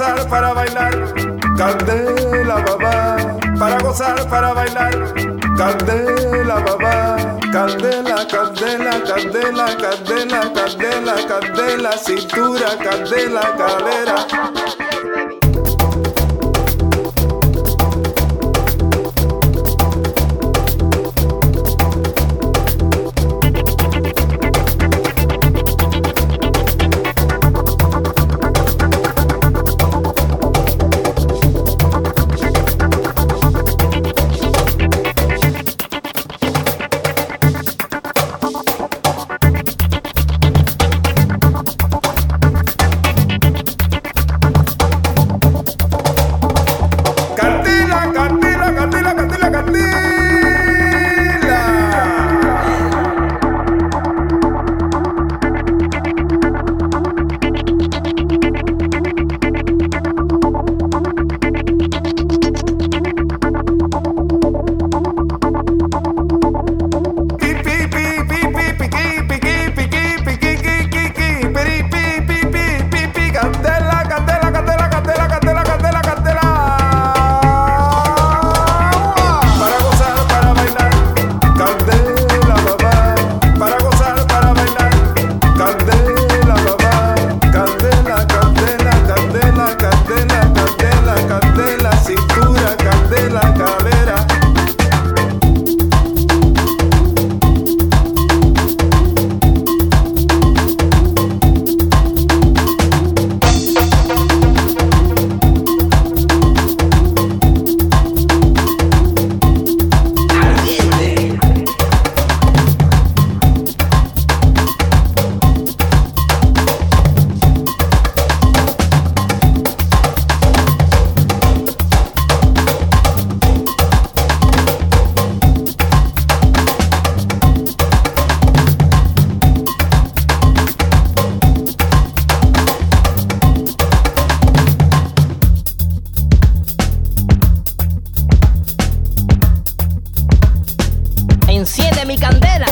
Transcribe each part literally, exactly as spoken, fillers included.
gozar, para bailar, candela babá. Para gozar, para bailar, candela babá. Candela, candela, candela, candela, candela, candela, cintura, candela, cadera. Enciende mi candela.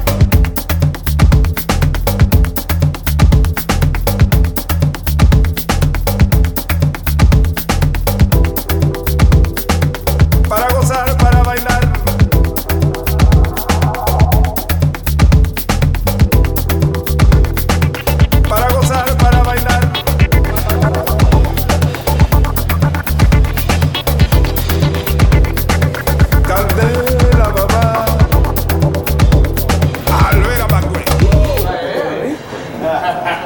Para gozar, para bailar, para gozar, para bailar, candela babá. Alvera Bangué.